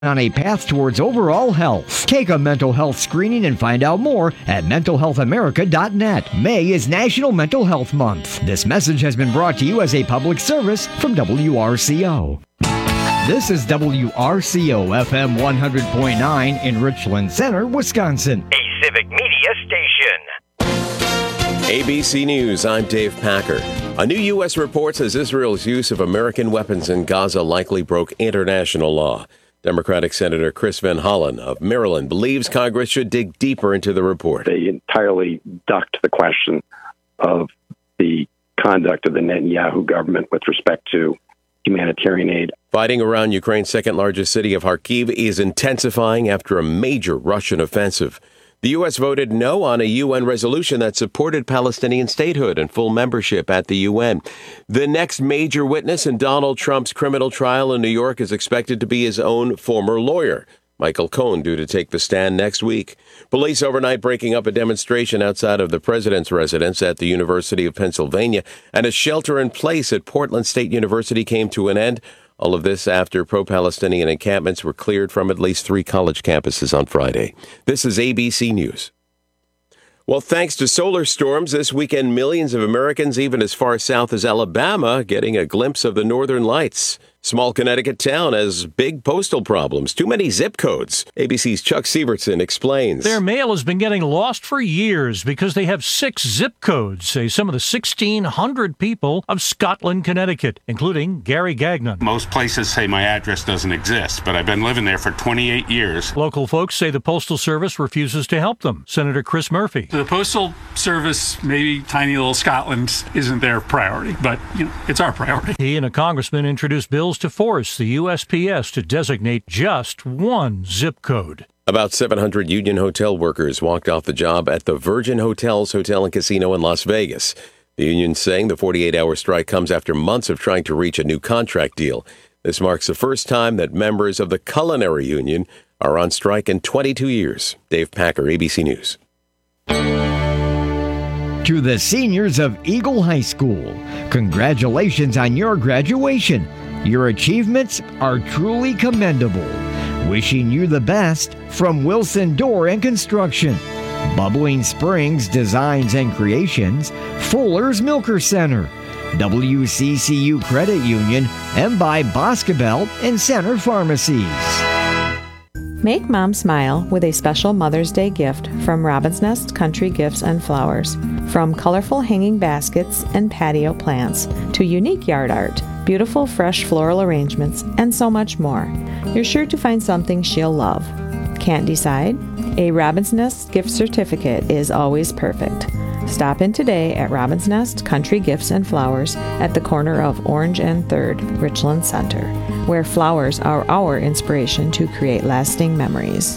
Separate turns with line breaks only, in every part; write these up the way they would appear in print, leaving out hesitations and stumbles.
on a path towards overall health. Take a mental health screening and find out more at mentalhealthamerica.net. May is National Mental Health Month. This message has been brought to you as a public service from WRCO. This is WRCO FM 100.9 in Richland Center, Wisconsin.
A civic media station.
ABC News, I'm Dave Packer. A new U.S. report says Israel's use of American weapons in Gaza likely broke international law. Democratic Senator Chris Van Hollen of Maryland believes Congress should dig deeper into the report.
They entirely ducked the question of the conduct of the Netanyahu government with respect to humanitarian aid.
Fighting around Ukraine's second-largest city of Kharkiv is intensifying after a major Russian offensive. The U.S. voted no on a UN resolution that supported Palestinian statehood and full membership at the UN. The next major witness in Donald Trump's criminal trial in New York is expected to be his own former lawyer, Michael Cohen, due to take the stand next week. Police overnight breaking up a demonstration outside of the president's residence at the University of Pennsylvania, and a shelter-in-place at Portland State University came to an end. All of this after pro-Palestinian encampments were cleared from at least 3 college campuses on Friday. This is ABC News. Well, thanks to solar storms this weekend, millions of Americans, even as far south as Alabama, getting a glimpse of the northern lights. Small Connecticut town has big postal problems. Too many zip codes. ABC's Chuck Sievertson explains.
Their mail has been getting lost for years because they have 6 zip codes, say some of the 1,600 people of Scotland, Connecticut, including Gary Gagnon.
Most places say my address doesn't exist, but I've been living there for 28 years.
Local folks say the Postal Service refuses to help them. Senator Chris Murphy.
The Postal Service, maybe tiny little Scotland, isn't their priority, but it's our priority.
He and a congressman introduced bills to force the USPS to designate just one zip code.
About 700 union hotel workers walked off the job at the Virgin Hotels Hotel and Casino in Las Vegas. The union saying the 48-hour strike comes after months of trying to reach a new contract deal. This marks the first time that members of the Culinary Union are on strike in 22 years. Dave Packer, ABC News.
To the seniors of Eagle High School, congratulations on your graduation. Your achievements are truly commendable. Wishing you the best from Wilson Door and Construction, Bubbling Springs Designs and Creations, Fuller's Milker Center, WCCU Credit Union, and by Boscobel and Center Pharmacies.
Make Mom smile with a special Mother's Day gift from Robin's Nest Country Gifts and Flowers. From colorful hanging baskets and patio plants to unique yard art, beautiful fresh floral arrangements, and so much more. You're sure to find something she'll love. Can't decide? A Robin's Nest gift certificate is always perfect. Stop in today at Robin's Nest Country Gifts and Flowers at the corner of Orange and 3rd, Richland Center, where flowers are our inspiration to create lasting memories.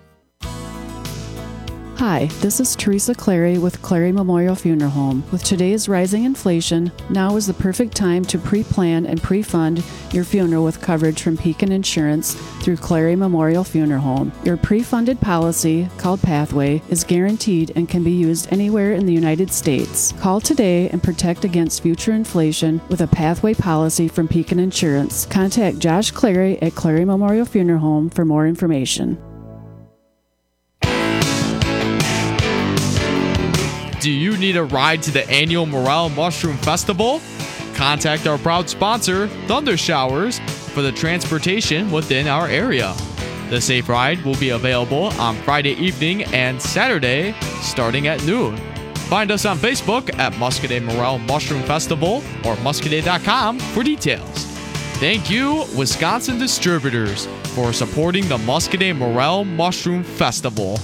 Hi, this is Teresa Clary with Clary Memorial Funeral Home. With today's rising inflation, now is the perfect time to pre-plan and pre-fund your funeral with coverage from Pekin Insurance through Clary Memorial Funeral Home. Your pre-funded policy, called Pathway, is guaranteed and can be used anywhere in the United States. Call today and protect against future inflation with a Pathway policy from Pekin Insurance. Contact Josh Clary at Clary Memorial Funeral Home for more information.
Do you need a ride to the annual Morel Mushroom Festival? Contact our proud sponsor, Thunder Showers, for the transportation within our area. The safe ride will be available on Friday evening and Saturday starting at noon. Find us on Facebook at Muscadet Morel Mushroom Festival or muscadet.com for details. Thank you, Wisconsin Distributors, for supporting the Muscadet Morel Mushroom Festival.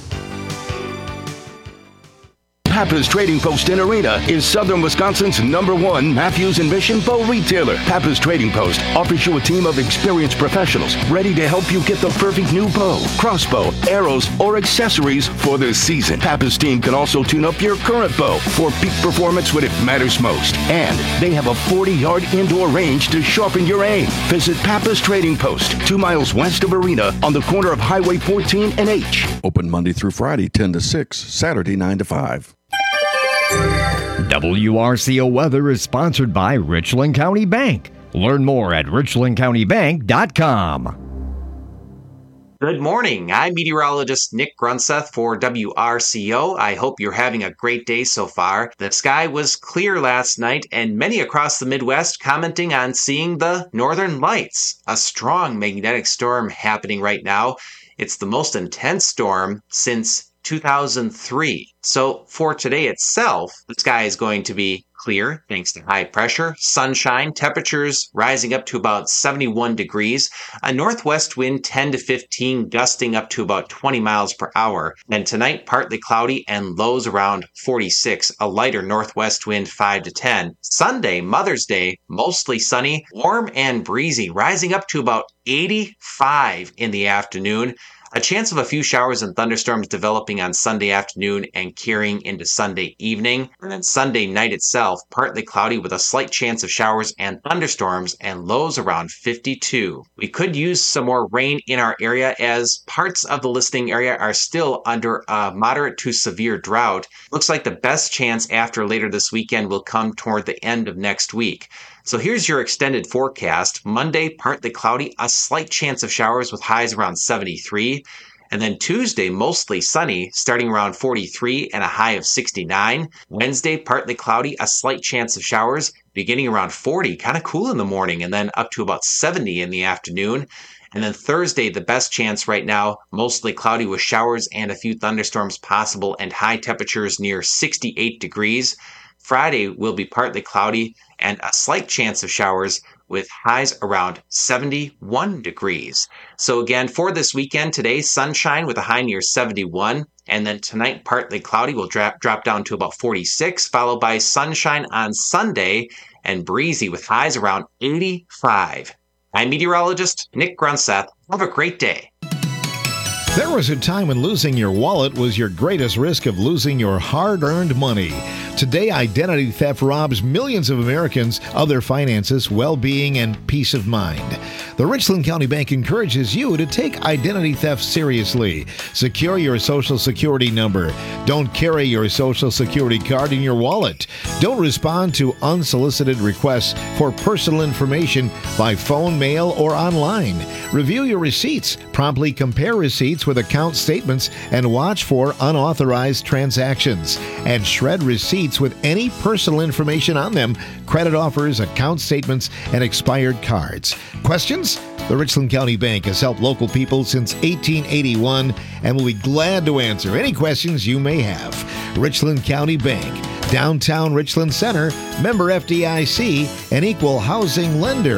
Pappas Trading Post in Arena is Southern Wisconsin's #1 Matthews and Mission bow retailer. Pappas Trading Post offers you a team of experienced professionals ready to help you get the perfect new bow, crossbow, arrows, or accessories for this season. Pappas team can also tune up your current bow for peak performance when it matters most. And they have a 40-yard indoor range to sharpen your aim. Visit Pappas Trading Post, 2 miles west of Arena on the corner of Highway 14 and H.
Open Monday through Friday, 10 to 6, Saturday, 9 to 5.
WRCO Weather is sponsored by Richland County Bank. Learn more at richlandcountybank.com.
Good morning. I'm meteorologist Nick Grunseth for WRCO. I hope you're having a great day so far. The sky was clear last night, and many across the Midwest commenting on seeing the northern lights. A strong magnetic storm happening right now. It's the most intense storm since 2003. So for today itself, the sky is going to be clear thanks to high pressure, sunshine, temperatures rising up to about 71 degrees, a northwest wind 10 to 15 gusting up to about 20 miles per hour. And tonight, partly cloudy and lows around 46, a lighter northwest wind 5 to 10. Sunday, Mother's Day, mostly sunny, warm and breezy, rising up to about 85 in the afternoon. A chance of a few showers and thunderstorms developing on Sunday afternoon and carrying into Sunday evening. And then Sunday night itself, partly cloudy with a slight chance of showers and thunderstorms and lows around 52. We could use some more rain in our area as parts of the listening area are still under a moderate to severe drought. Looks like the best chance after later this weekend will come toward the end of next week. So here's your extended forecast. Monday, partly cloudy, a slight chance of showers with highs around 73. And then Tuesday, mostly sunny, starting around 43 and a high of 69. Wednesday, partly cloudy, a slight chance of showers, beginning around 40, kind of cool in the morning, and then up to about 70 in the afternoon. And then Thursday, the best chance right now, mostly cloudy with showers and a few thunderstorms possible and high temperatures near 68 degrees. Friday will be partly cloudy and a slight chance of showers with highs around 71 degrees. So again, for this weekend, today, sunshine with a high near 71. And then tonight, partly cloudy will drop down to about 46, followed by sunshine on Sunday and breezy with highs around 85. I'm meteorologist Nick Grunseth. Have a great day.
There was a time when losing your wallet was your greatest risk of losing your hard-earned money. Today, identity theft robs millions of Americans of their finances, well-being, and peace of mind. The Richland County Bank encourages you to take identity theft seriously. Secure your Social Security number. Don't carry your Social Security card in your wallet. Don't respond to unsolicited requests for personal information by phone, mail, or online. Review your receipts. Promptly compare receipts with account statements and watch for unauthorized transactions. And shred receipts with any personal information on them, credit offers, account statements, and expired cards. Questions? The Richland County Bank has helped local people since 1881 and will be glad to answer any questions you may have. Richland County Bank, downtown Richland Center, member FDIC, an equal housing lender.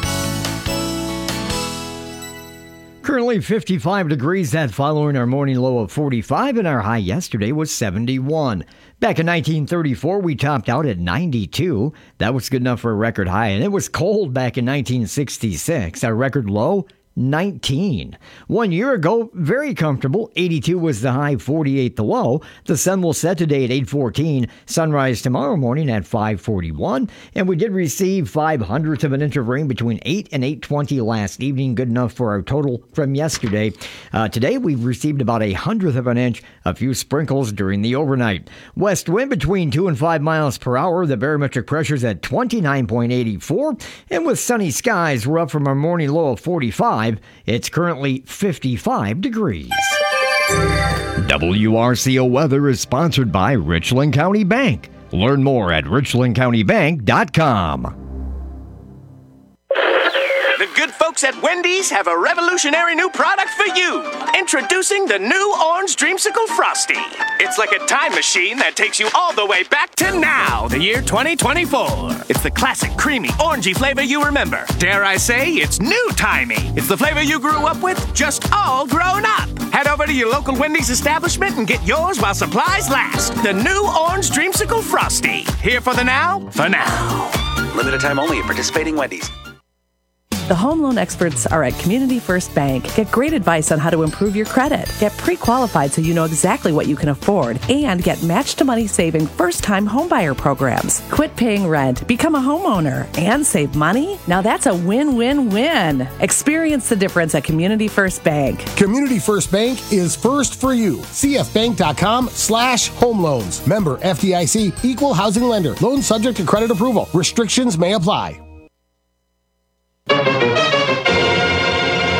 Currently 55 degrees, that following our morning low of 45, and our high yesterday was 71. Back in 1934, we topped out at 92. That was good enough for a record high, and it was cold back in 1966. Our record low, 19. 1 year ago, very comfortable. 82 was the high, 48 the low. The sun will set today at 8:14. Sunrise tomorrow morning at 5:41. And we did receive 0.05 of an inch of rain between 8 and 8:20 last evening. Good enough for our total from yesterday. Today, we've received about 1/100 of an inch, a few sprinkles during the overnight. West wind between 2 and 5 miles per hour. The barometric pressure's at 29.84. And with sunny skies, we're up from our morning low of 45. It's currently 55 degrees. WRCO weather is sponsored by Richland County Bank. Learn more at richlandcountybank.com.
The good folks at Wendy's have a revolutionary new product for you. Introducing the new Orange Dreamsicle Frosty. It's like a time machine that takes you all the way back to now, the year 2024. It's the classic creamy, orangey flavor you remember. Dare I say, it's new-timey. It's the flavor you grew up with, just all grown up. Head over to your local Wendy's establishment and get yours while supplies last. The new Orange Dreamsicle Frosty. Here for the now, for now.
Limited time only at participating Wendy's.
The home loan experts are at Community First Bank. Get great advice on how to improve your credit. Get pre-qualified so you know exactly what you can afford. And get match-to-money saving first-time homebuyer programs. Quit paying rent, become a homeowner, and save money? Now that's a win-win-win. Experience the difference at Community First Bank.
Community First Bank is first for you. cfbank.com/home loans. Member FDIC, equal housing lender. Loan subject to credit approval. Restrictions may apply.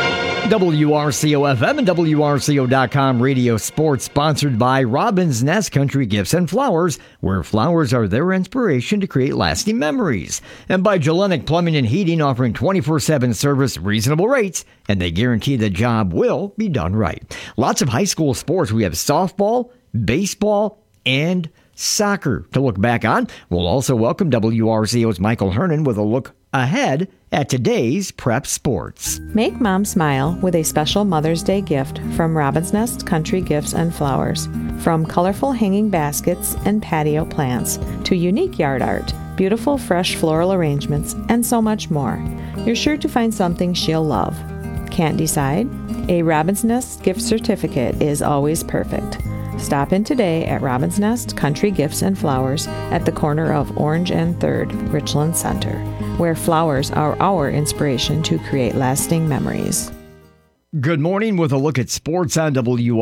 WRCO-FM and WRCO.com radio sports sponsored by Robin's Nest Country Gifts and Flowers, where flowers are their inspiration to create lasting memories. And by Jelenic Plumbing and Heating, offering 24/7 service, reasonable rates, and they guarantee the job will be done right. Lots of high school sports. We have softball, baseball, and soccer to look back on. We'll also welcome WRCO's Michael Hernan with a look ahead at today's prep sports.
Make Mom smile with a special Mother's Day gift from Robin's Nest Country Gifts and Flowers. From colorful hanging baskets and patio plants to unique yard art, beautiful fresh floral arrangements, and so much more, you're sure to find something she'll love. Can't decide? A Robin's Nest gift certificate is always perfect. Stop in today at Robin's Nest Country Gifts and Flowers at the corner of Orange and 3rd, Richland Center, where flowers are our inspiration to create lasting memories.
Good morning with a look at sports on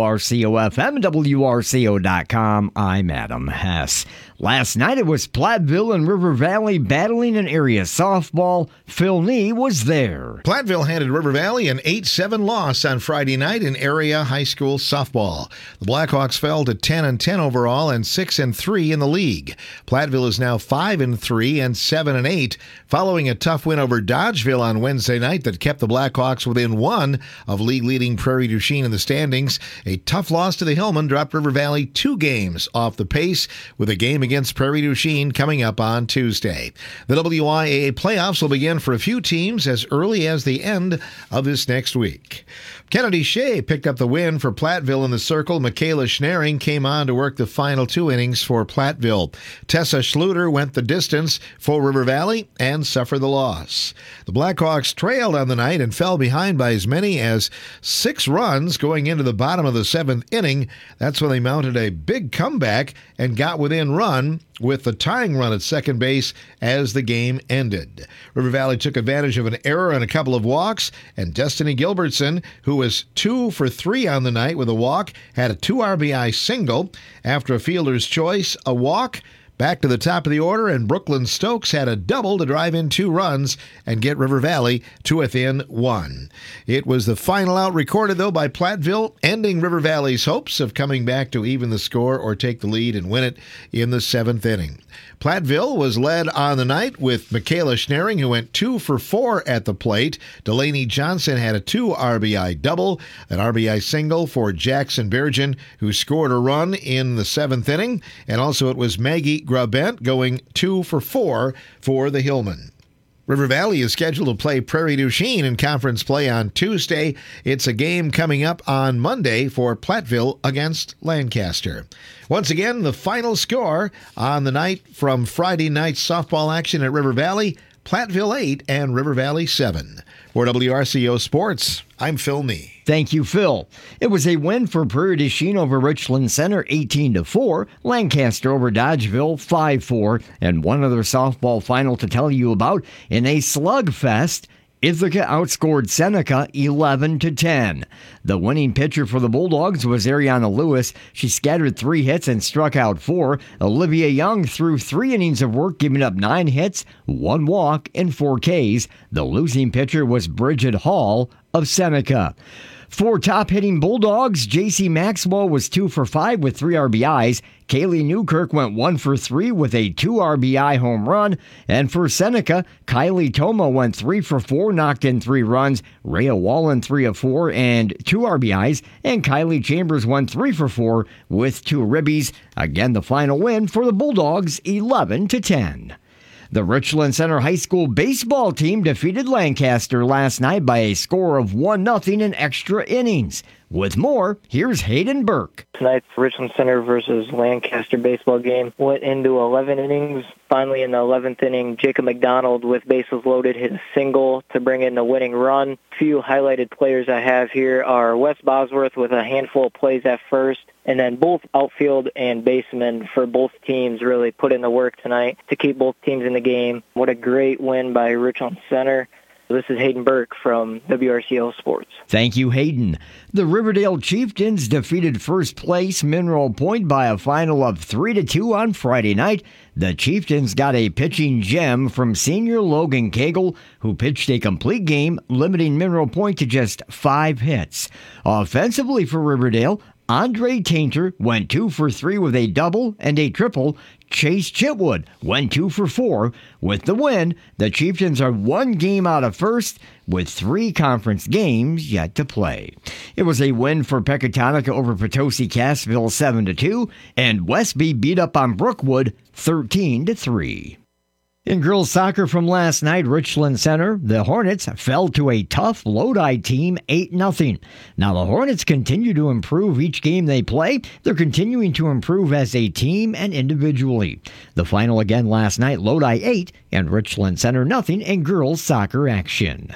WRCO-FM and WRCO.com. I'm Adam Hess. Last night it was Platteville and River Valley battling in area softball. Phil Nee was there.
Platteville handed River Valley an 8-7 loss on Friday night in area high school softball. The Blackhawks fell to 10-10 overall and 6-3 in the league. Platteville is now 5-3 and 7-8, following a tough win over Dodgeville on Wednesday night that kept the Blackhawks within one of league-leading Prairie du Chien in the standings. A tough loss to the Hillmen dropped River Valley 2 games off the pace, with a game against Prairie du Chien coming up on Tuesday. The WIAA playoffs will begin for a few teams as early as the end of this next week. Kennedy Shea picked up the win for Platteville in the circle. Michaela Schnaring came on to work the final 2 innings for Platteville. Tessa Schluter went the distance for River Valley and suffered the loss. The Blackhawks trailed on the night and fell behind by as many as 6 runs going into the bottom of the 7th inning. That's when they mounted a big comeback and got within run with the tying run at second base as the game ended. River Valley took advantage of an error and a couple of walks, and Destiny Gilbertson, who was 2 for 3 on the night with a walk, had a 2 RBI single. After a fielder's choice, a walk, back to the top of the order, and Brooklyn Stokes had a double to drive in 2 runs and get River Valley to within 1. It was the final out recorded, though, by Platteville, ending River Valley's hopes of coming back to even the score or take the lead and win it in the 7th inning. Platteville was led on the night with Michaela Schnaring, who went 2 for 4 at the plate. Delaney Johnson had a 2 RBI double, an RBI single for Jackson Bergen, who scored a run in the 7th inning. And also it was Maggie Grabent going 2 for 4 for the Hillmen. River Valley is scheduled to play Prairie du Chien in conference play on Tuesday. It's a game coming up on Monday for Platteville against Lancaster. Once again, the final score on the night from Friday night's softball action at River Valley, Platteville 8 and River Valley 7. For WRCO Sports, I'm Phil Nee.
Thank you, Phil. It was a win for Prairie du Chien over Richland Center, 18-4. Lancaster over Dodgeville, 5-4. And one other softball final to tell you about. In a slugfest, Ithaca outscored Seneca 11-10. The winning pitcher for the Bulldogs was Ariana Lewis. She scattered 3 hits and struck out 4. Olivia Young threw 3 innings of work, giving up 9 hits, 1 walk, and 4 Ks. The losing pitcher was Bridget Hall of Seneca. For top-hitting Bulldogs, J.C. Maxwell was 2 for 5 with 3 RBIs. Kaylee Newkirk went 1 for 3 with a 2 RBI home run. And for Seneca, Kylie Toma went 3 for 4, knocked in 3 runs. Rhea Wallen 3 of 4 and 2 RBIs. And Kylie Chambers went 3 for 4 with 2 ribbies. Again, the final win for the Bulldogs, 11-10. The Richland Center High School baseball team defeated Lancaster last night by a score of 1-0 in extra innings. With more, here's Hayden Burke.
Tonight's Richland Center versus Lancaster baseball game went into 11 innings. Finally, in the 11th inning, Jacob McDonald, with bases loaded, hit a single to bring in the winning run. Few highlighted players I have here are Wes Bosworth with a handful of plays at first, and then both outfield and basemen for both teams really put in the work tonight to keep both teams in the game. What a great win by Richland Center. This is Hayden Burke from WRCO Sports.
Thank you, Hayden. The Riverdale Chieftains defeated first place Mineral Point by a final of 3-2 on Friday night. The Chieftains got a pitching gem from senior Logan Cagle, who pitched a complete game, limiting Mineral Point to just 5 hits. Offensively for Riverdale, Andre Tainter went 2 for 3 with a double and a triple. Chase Chitwood went 2 for 4. With the win, the Chieftains are 1 game out of first with 3 conference games yet to play. It was a win for Pecatonica over Potosi Cassville 7-2, and Westby beat up on Brookwood 13-3. In girls soccer from last night, Richland Center, the Hornets fell to a tough Lodi team 8-0. Now the Hornets continue to improve each game they play. They're continuing to improve as a team and individually. The final again last night, Lodi 8 and Richland Center 0 in girls soccer action.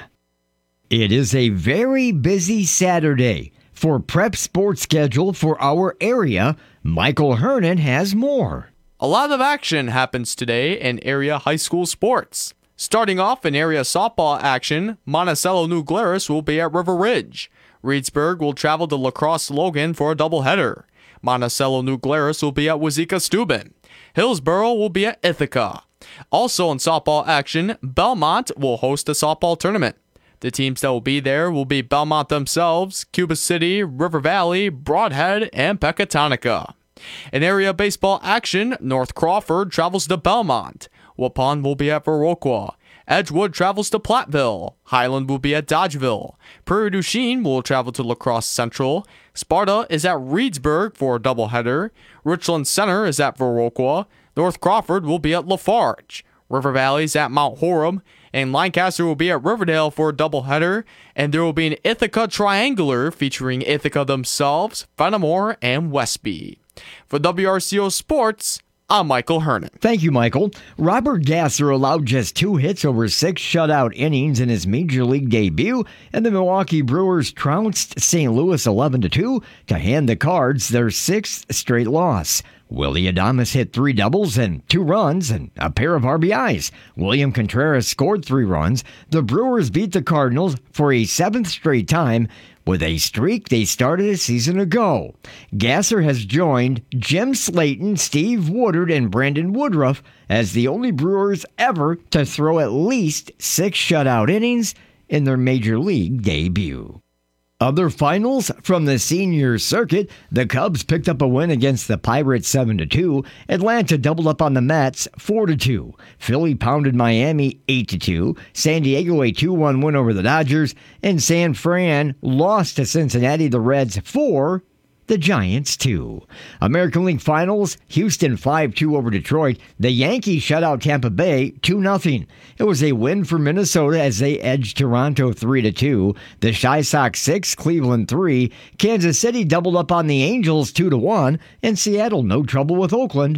It is a very busy Saturday. For prep sports schedule for our area, Michael Hernan has more.
A lot of action happens today in area high school sports. Starting off in area softball action, Monticello New Glarus will be at River Ridge. Reedsburg will travel to La Crosse Logan for a doubleheader. Monticello New Glarus will be at Wazeeka Steuben. Hillsboro will be at Ithaca. Also in softball action, Belmont will host a softball tournament. The teams that will be there will be Belmont themselves, Cuba City, River Valley, Broadhead, and Pecatonica. In area baseball action, North Crawford travels to Belmont. Waupun will be at Viroqua. Edgewood travels to Platteville. Highland will be at Dodgeville. Prairie du Chien will travel to La Crosse Central. Sparta is at Reedsburg for a doubleheader. Richland Center is at Viroqua. North Crawford will be at Lafarge. River Valley is at Mount Horeb. And Lancaster will be at Riverdale for a doubleheader. And there will be an Ithaca Triangular featuring Ithaca themselves, Fenimore, and Westby. For WRCO Sports, I'm Michael Hernan.
Thank you, Michael. Robert Gasser allowed just 2 hits over 6 shutout innings in his Major League debut, and the Milwaukee Brewers trounced St. Louis 11-2 to hand the Cards their 6th straight loss. Willie Adames hit 3 doubles and 2 runs and a pair of RBIs. William Contreras scored 3 runs. The Brewers beat the Cardinals for a 7th straight time with a streak they started a season ago. Gasser has joined Jim Slayton, Steve Woodard, and Brandon Woodruff as the only Brewers ever to throw at least 6 shutout innings in their Major League debut. Other finals from the senior circuit, the Cubs picked up a win against the Pirates 7-2. Atlanta doubled up on the Mets 4-2. Philly pounded Miami 8-2. San Diego a 2-1 win over the Dodgers. And San Fran lost to Cincinnati, the Reds 4, the Giants 2. American League Finals, Houston 5-2 over Detroit. The Yankees shut out Tampa Bay 2-0. It was a win for Minnesota as they edged Toronto 3-2. The Chi Sox 6, Cleveland 3. Kansas City doubled up on the Angels 2-1. And Seattle no trouble with Oakland.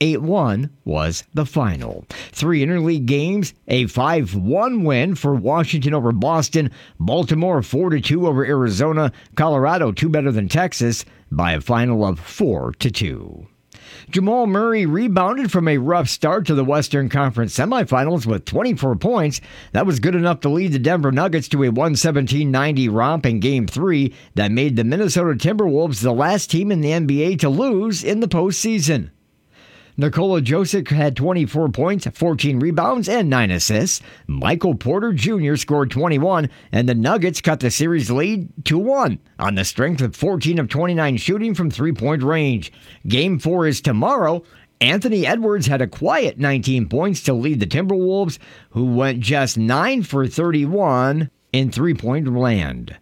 8-1 was the final. 3 interleague games, a 5-1 win for Washington over Boston, Baltimore 4-2 over Arizona, Colorado 2 better than Texas by a final of 4-2. Jamal Murray rebounded from a rough start to the Western Conference semifinals with 24 points. That was good enough to lead the Denver Nuggets to a 117-90 romp in Game 3 that made the Minnesota Timberwolves the last team in the NBA to lose in the postseason. Nikola Jokic had 24 points, 14 rebounds, and 9 assists. Michael Porter Jr. scored 21, and the Nuggets cut the series lead to 1 on the strength of 14 of 29 shooting from three-point range. Game 4 is tomorrow. Anthony Edwards had a quiet 19 points to lead the Timberwolves, who went just 9 for 31 in three-point land.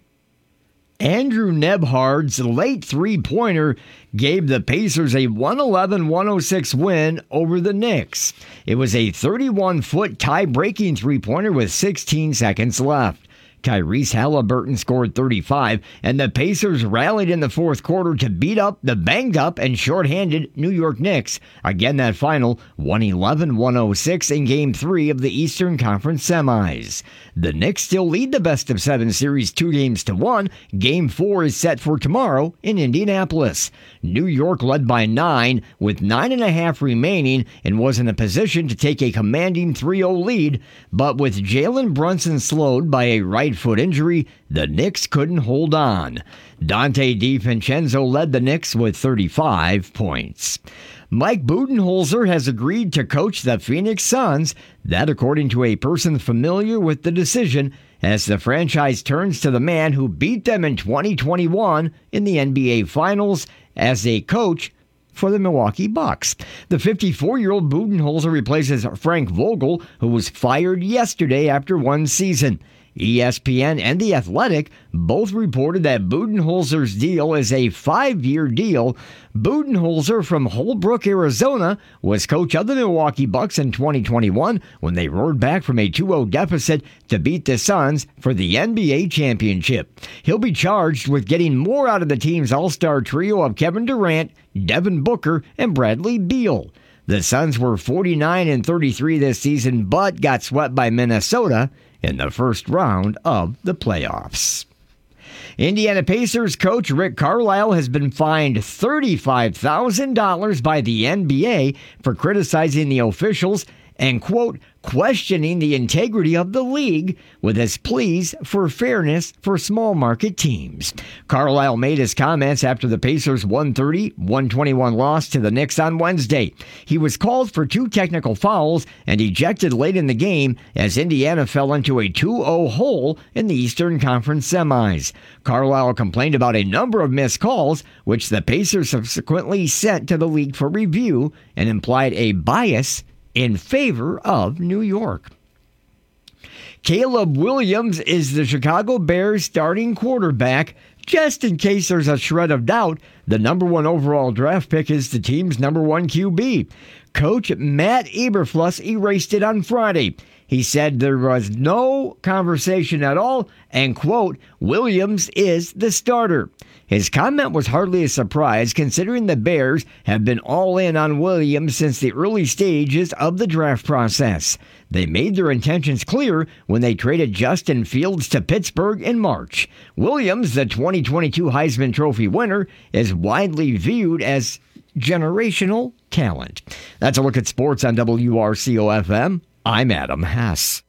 Andrew Nebhard's late three-pointer gave the Pacers a 111-106 win over the Knicks. It was a 31-foot tie-breaking three-pointer with 16 seconds left. Tyrese Halliburton scored 35, and the Pacers rallied in the fourth quarter to beat up the banged-up and short-handed New York Knicks. Again, that final 111-106 in Game 3 of the Eastern Conference Semis. The Knicks still lead the best-of-7 series 2-1. Game 4 is set for tomorrow in Indianapolis. New York led by 9 with 9.5 remaining and was in a position to take a commanding 3-0 lead, but with Jalen Brunson slowed by a right foot injury, the Knicks couldn't hold on. Dante DiVincenzo led the Knicks with 35 points. Mike Budenholzer has agreed to coach the Phoenix Suns, that according to a person familiar with the decision, as the franchise turns to the man who beat them in 2021 in the NBA Finals as a coach for the Milwaukee Bucks. The 54-year-old Budenholzer replaces Frank Vogel, who was fired yesterday after one season. ESPN and The Athletic both reported that Budenholzer's deal is a 5-year deal. Budenholzer from Holbrook, Arizona, was coach of the Milwaukee Bucks in 2021 when they roared back from a 2-0 deficit to beat the Suns for the NBA championship. He'll be charged with getting more out of the team's all-star trio of Kevin Durant, Devin Booker, and Bradley Beal. The Suns were 49-33 this season, but got swept by Minnesota in the first round of the playoffs. Indiana Pacers coach Rick Carlisle has been fined $35,000 by the NBA for criticizing the officials and, quote, questioning the integrity of the league with his pleas for fairness for small market teams. Carlisle made his comments after the Pacers' 130-121 loss to the Knicks on Wednesday. He was called for 2 technical fouls and ejected late in the game as Indiana fell into a 2-0 hole in the Eastern Conference semis. Carlisle complained about a number of missed calls, which the Pacers subsequently sent to the league for review, and implied a bias in favor of New York. Caleb Williams is the Chicago Bears starting quarterback. Just in case there's a shred of doubt, the number 1 overall draft pick is the team's number 1 QB. Coach Matt Eberflus erased it on Friday. He said there was no conversation at all and, quote, Williams is the starter. His comment was hardly a surprise considering the Bears have been all in on Williams since the early stages of the draft process. They made their intentions clear when they traded Justin Fields to Pittsburgh in March. Williams, the 2022 Heisman Trophy winner, is widely viewed as generational talent. That's a look at sports on WRCO-FM. I'm Adam Hess.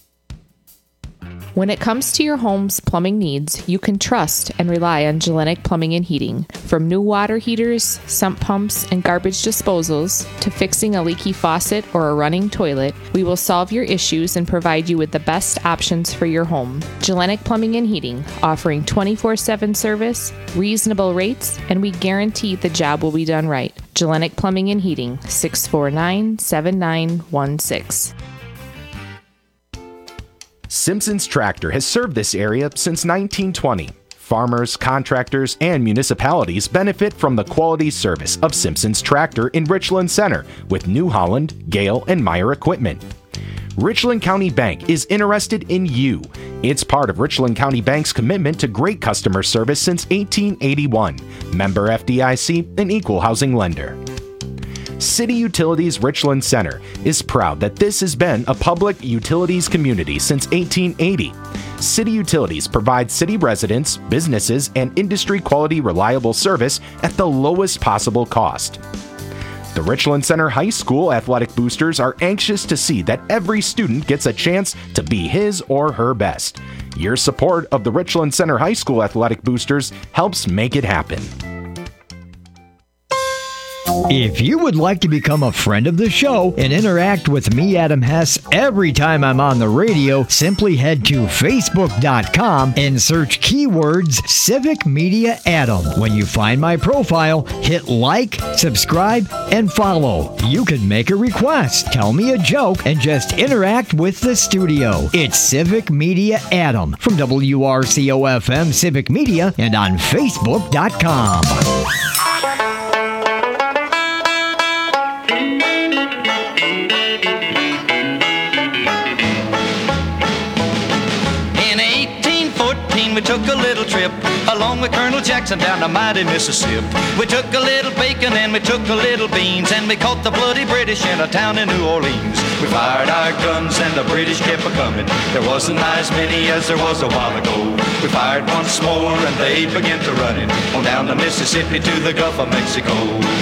When it comes to your home's plumbing needs, you can trust and rely on Gellenic Plumbing and Heating. From new water heaters, sump pumps, and garbage disposals, to fixing a leaky faucet or a running toilet, we will solve your issues and provide you with the best options for your home. Gellenic Plumbing and Heating, offering 24/7 service, reasonable rates, and we guarantee the job will be done right. Gellenic Plumbing and Heating, 649-7916.
Simpson's Tractor has served this area since 1920. Farmers, contractors, and municipalities benefit from the quality service of Simpson's Tractor in Richland Center with New Holland, Gale, and Meyer equipment. Richland County Bank is interested in you. It's part of Richland County Bank's commitment to great customer service since 1881. Member FDIC, an equal housing lender. City Utilities Richland Center is proud that this has been a public utilities community since 1880. City Utilities provides city residents, businesses, and industry quality reliable service at the lowest possible cost. The Richland Center High School Athletic Boosters are anxious to see that every student gets a chance to be his or her best. Your support of the Richland Center High School Athletic Boosters helps make it happen.
If you would like to become a friend of the show and interact with me, Adam Hess, every time I'm on the radio, simply head to Facebook.com and search keywords Civic Media Adam. When you find my profile, hit like, subscribe, and follow. You can make a request, tell me a joke, and just interact with the studio. It's Civic Media Adam from WRCO-FM Civic Media and on Facebook.com.
We took a little trip trip along with Colonel Jackson down the mighty Mississippi. We took a little bacon and we took a little beans, and we caught the bloody British in a town in New Orleans. We fired our guns and the British kept a-coming. There wasn't as many as there was a while ago. We fired once more and they began to running on down the Mississippi to the Gulf of Mexico.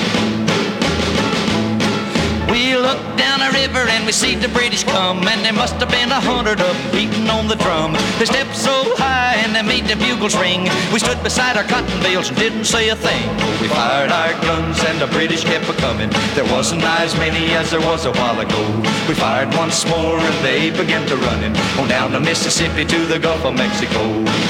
We looked down a river and we see the British come, and there must have been 100 of them beating on the drum. They stepped so high and they made the bugles ring. We stood beside our cotton bales and didn't say a thing. We fired our guns and the British kept a-coming. There wasn't as many as there was a while ago. We fired once more and they began to running on down the Mississippi to the Gulf of Mexico.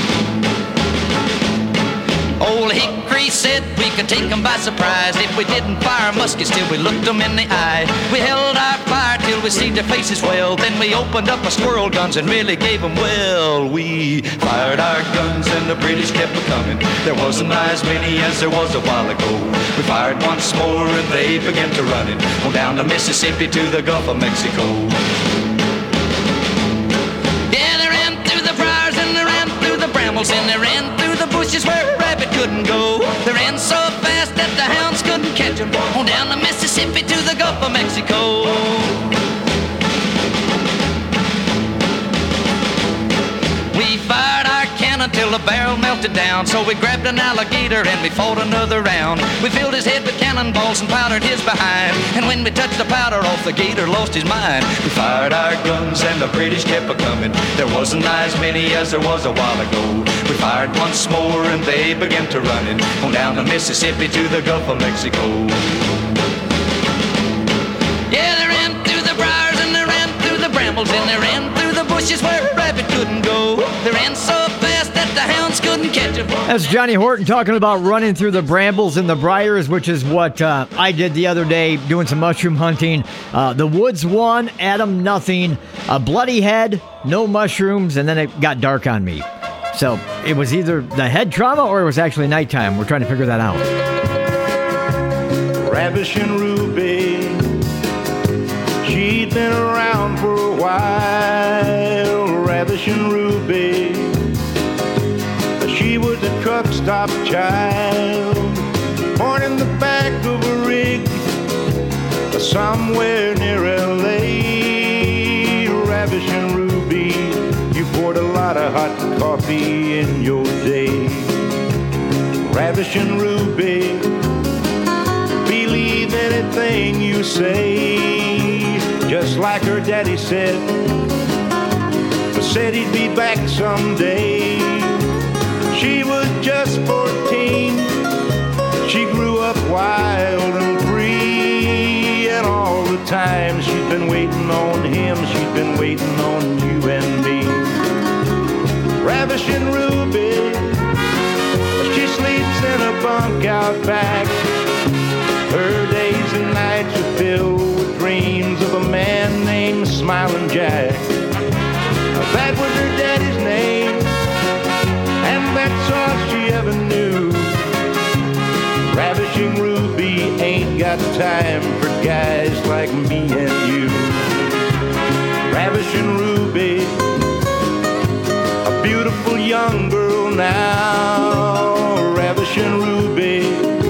Old Hickory said we could take them by surprise if we didn't fire muskets till we looked them in the eye. We held our fire till we see their faces well, then we opened up our squirrel guns and really gave them well. We fired our guns and the British kept a-coming. There wasn't as many as there was a while ago. We fired once more and they began to running on down the Mississippi to the Gulf of Mexico. Yeah, they ran through the briars and they ran through the brambles and they ran through the bushes where a rabbit couldn't go. They ran so fast that the hounds couldn't catch them on down the Mississippi to the Gulf of Mexico. We fired our cannon till the barrel melted down, so we grabbed an alligator and we fought another round. We filled his head with cannonballs and powdered his behind, and when we touched the powder off, the gator lost his mind. We fired our guns and the British kept a-coming. There wasn't as many as there was a while ago. We fired once more and they began to running on down the Mississippi to the Gulf of Mexico. Yeah, they ran through the briars and they ran through the brambles and they ran through the bushes where a rabbit couldn't go. They ran so fast that the hounds couldn't catch them.
That's Johnny Horton talking about running through the brambles and the briars, which is what I did the other day doing some mushroom hunting. The woods won, Adam nothing. A bloody head, no mushrooms, and then it got dark on me. So it was either the head trauma or it was actually nighttime. We're trying to figure that out.
Ravishing Ruby, she'd been around for a while. Ravishing Ruby, she was a truck stop child, born in the back of a rig somewhere near L.A. Ravishing Ruby, you poured a lot of hot coffee in your day. Ravishing Ruby, believe anything you say, just like her daddy said he'd be back someday. She was just 14, she grew up wild and free, and all the time she's been waiting on him, she's been waiting on you and me. Ravishing Ruby, she sleeps in a bunk out back. Her days and nights are filled with dreams of a man named Smiling Jack. That was her daddy's name, and that's all she ever knew. Ravishing Ruby ain't got time for guys like me and you. Ravishing Ruby, a beautiful young girl now. Ravishing Ruby,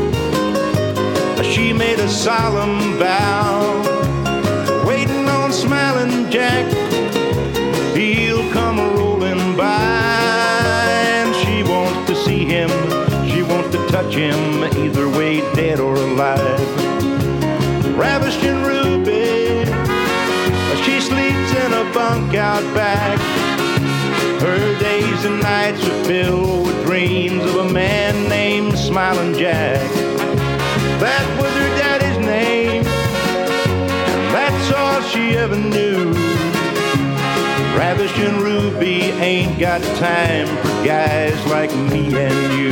she made a solemn vow, waiting on Smiling Jack. He'll come rolling by, and she wants to see him, she wants to touch him, either way, dead or alive. Ravishing Ruby, she sleeps in a bunk out back. Her days and nights are filled with dreams of a man named Smiling Jack. That was her daddy's name, and that's all she ever knew. Ravishing Ruby ain't got time for guys like me and you.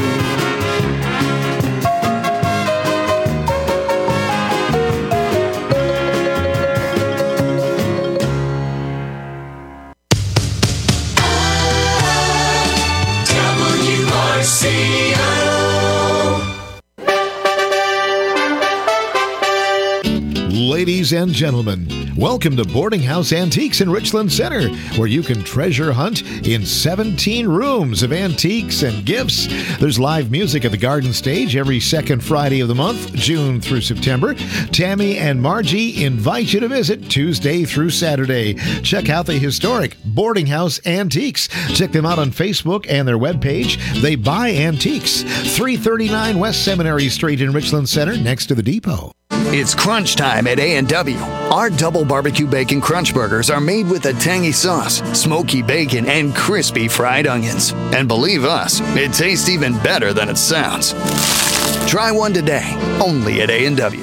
Ladies and gentlemen, Welcome to Boarding House Antiques in Richland Center, where you can treasure hunt in 17 rooms of antiques and gifts. There's live music at the Garden Stage every second Friday of the month, June through September. Tammy and Margie invite you to visit Tuesday through Saturday. Check out the historic Boarding House Antiques. Check them out on Facebook and their webpage. They buy antiques. 339 West Seminary Street in Richland Center, next to the depot.
It's crunch time at A&W. Our double barbecue bacon crunch burgers are made with a tangy sauce, smoky bacon, and crispy fried onions. And believe us, it tastes even better than it sounds. Try one today, only at A&W.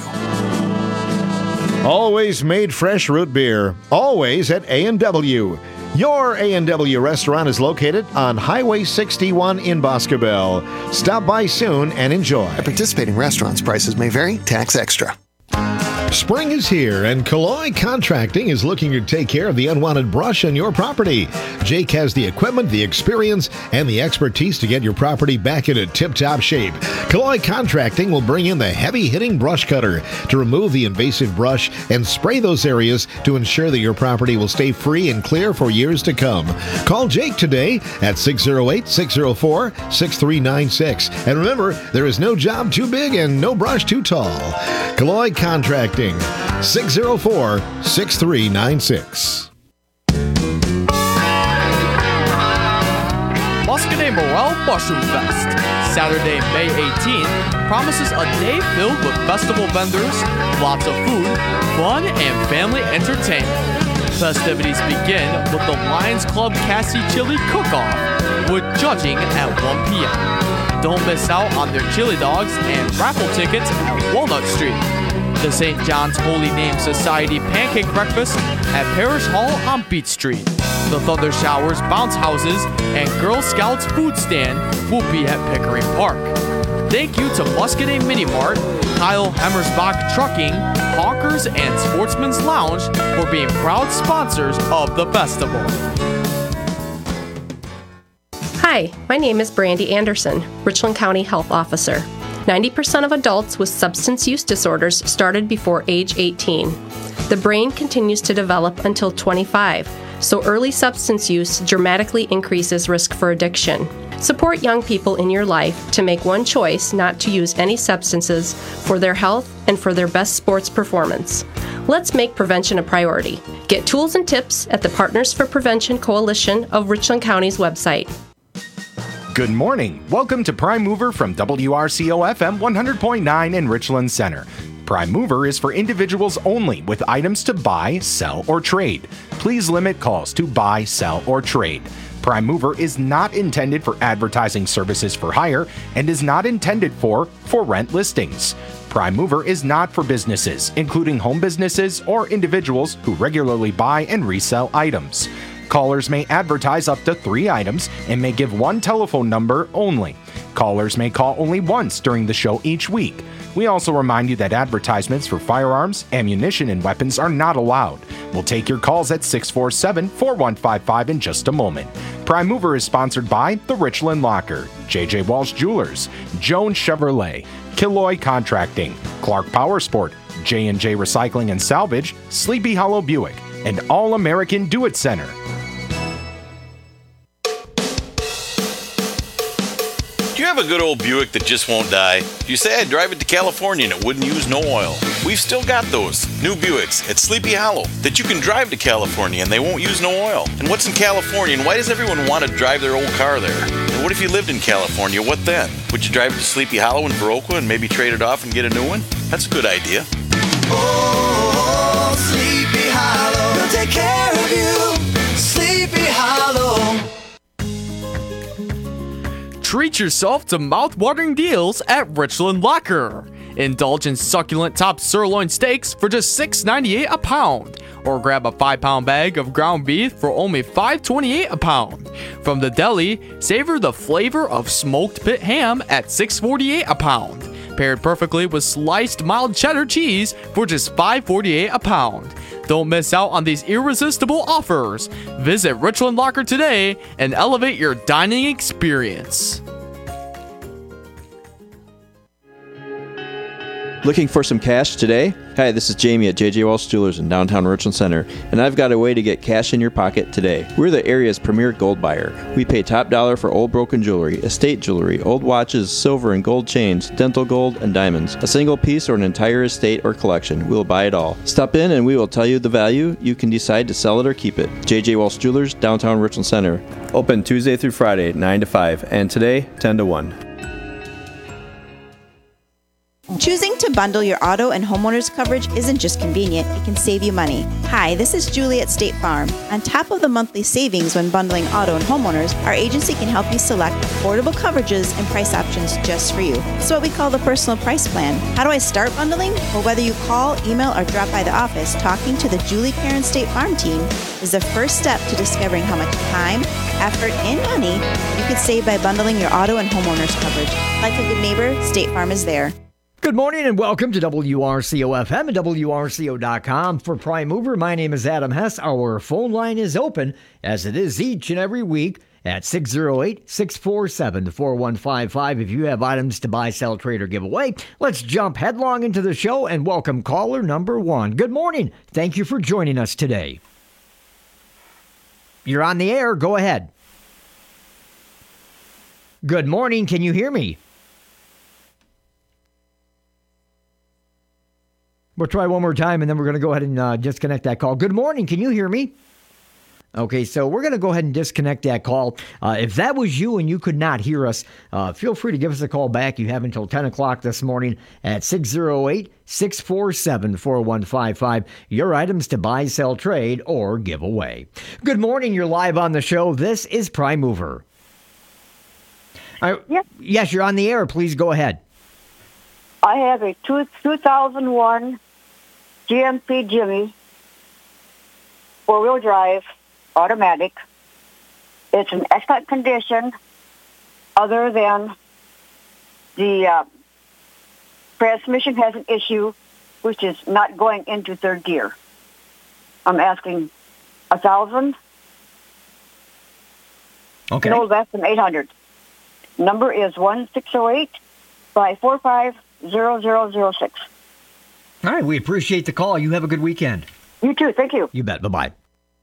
Always made fresh root beer, always at A&W. Your A&W restaurant is located on Highway 61 in Boscobel. Stop by soon and enjoy.
At participating restaurants, prices may vary, tax extra.
Spring is here, and Killoy Contracting is looking to take care of the unwanted brush on your property. Jake has the equipment, the experience, and the expertise to get your property back into tip-top shape. Killoy Contracting will bring in the heavy-hitting brush cutter to remove the invasive brush and spray those areas to ensure that your property will stay free and clear for years to come. Call Jake today at 608-604-6396. And remember, there is no job too big and no brush too tall. Killoy Contracting. 604-6396.
Muscadet Morel Mushroom Fest, Saturday, May 18th, promises a day filled with festival vendors, lots of food, fun, and family entertainment. Festivities begin with the Lions Club Cassie Chili Cook-Off, with judging at 1 p.m. Don't miss out on their chili dogs and raffle tickets at Walnut Street. The St. John's Holy Name Society Pancake Breakfast at Parish Hall on Beach Street. The Thunder Showers Bounce Houses and Girl Scouts Food Stand will be at Pickering Park. Thank you to Muscadet Mini Mart, Kyle Hemmersbach Trucking, Hawkers, and Sportsman's Lounge for being proud sponsors of the festival.
Hi, my name is Brandy Anderson, Richland County Health Officer. 90% of adults with substance use disorders started before age 18. The brain continues to develop until 25, so early substance use dramatically increases risk for addiction. Support young people in your life to make one choice not to use any substances for their health and for their best sports performance. Let's make prevention a priority. Get tools and tips at the Partners for Prevention Coalition of Richland County's website.
Good morning. Welcome to Prime Mover from WRCO-FM 100.9 in Richland Center. Prime Mover is for individuals only with items to buy, sell, or trade. Please limit calls to buy, sell, or trade. Prime Mover is not intended for advertising services for hire and is not intended for rent listings. Prime Mover is not for businesses, including home businesses or individuals who regularly buy and resell items. Callers may advertise up to 3 items and may give one telephone number only. Callers may call only once during the show each week. We also remind you that advertisements for firearms, ammunition, and weapons are not allowed. We'll take your calls at 647-4155 in just a moment. Prime Mover is sponsored by the Richland Locker, J.J. Walsh Jewelers, Jones Chevrolet, Killoy Contracting, Clark Powersport, J&J Recycling and Salvage, Sleepy Hollow Buick, and All American Do-It Center.
Do you have a good old Buick that just won't die? You say I'd drive it to California and it wouldn't use no oil. We've still got those new Buicks at Sleepy Hollow that you can drive to California and they won't use no oil. And what's in California and why does everyone want to drive their old car there? And what if you lived in California? What then? Would you drive it to Sleepy Hollow in Viroqua and maybe trade it off and get a new one? That's a good idea.
Oh, Sleepy Hollow, we'll take care of you. Sleepy Hollow.
Treat yourself to mouth-watering deals at Richland Locker. Indulge in succulent top sirloin steaks for just $6.98 a pound, or grab a 5-pound bag of ground beef for only $5.28 a pound. From the deli, savor the flavor of smoked pit ham at $6.48 a pound, paired perfectly with sliced mild cheddar cheese for just $5.48 a pound. Don't miss out on these irresistible offers. Visit Richland Locker today and elevate your dining experience.
Looking for some cash today? Hi, this is Jamie at J.J. Walsh Jewelers in downtown Richland Center, and I've got a way to get cash in your pocket today. We're the area's premier gold buyer. We pay top dollar for old broken jewelry, estate jewelry, old watches, silver and gold chains, dental gold, and diamonds. A single piece or an entire estate or collection, we'll buy it all. Stop in and we will tell you the value. You can decide to sell it or keep it. J.J. Walsh Jewelers, downtown Richland Center. Open Tuesday through Friday, 9 to 5, and today, 10 to 1.
Choosing to bundle your auto and homeowners coverage isn't just convenient, it can save you money. Hi, this is Julie at State Farm. On top of the monthly savings when bundling auto and homeowners, our agency can help you select affordable coverages and price options just for you. It's what we call the personal price plan. How do I start bundling? Well, whether you call, email, or drop by the office, talking to the Julie Karen State Farm team is the first step to discovering how much time, effort, and money you could save by bundling your auto and homeowners coverage. Like a good neighbor, State Farm is there.
Good morning and welcome to WRCO-FM and WRCO.com. For Prime Mover, my name is Adam Hess. Our phone line is open, as it is each and every week, at 608-647-4155. If you have items to buy, sell, trade, or give away, let's jump headlong into the show and welcome caller number 1. Good morning. Thank you for joining us today. You're on the air. Go ahead. Good morning. Can you hear me? We'll try one more time, and then we're going to go ahead and disconnect that call. Good morning. Can you hear me? Okay, so we're going to go ahead and disconnect that call. If that was you and you could not hear us, feel free to give us a call back. You have until 10 o'clock this morning at 608-647-4155. Your items to buy, sell, trade, or give away. Good morning. You're live on the show. This is Prime Mover.
Yep.
Yes, you're on the air. Please go ahead.
I have a 2001 GMC Jimmy, four-wheel drive, automatic. It's in excellent condition, other than the transmission has an issue, which is not going into third gear. I'm asking $1,000.
Okay.
No less than $800. Number is 1-608-545-0006.
All right, we appreciate the call. You have a good weekend.
You too. Thank you.
You bet. Bye-bye.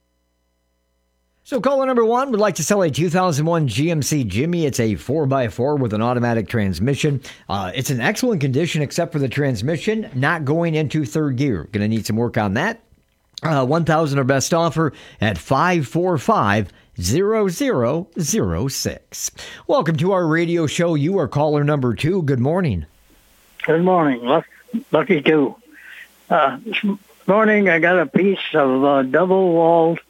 So caller number 1 would like to sell a 2001 GMC Jimmy. It's a 4x4 with an automatic transmission. It's in excellent condition except for the transmission, not going into third gear. Going to need some work on that. $1,000 or best offer at 545-0006. Welcome to our radio show. You are caller number 2. Good morning.
Good morning. Lucky 2. This morning I got a piece of double-walled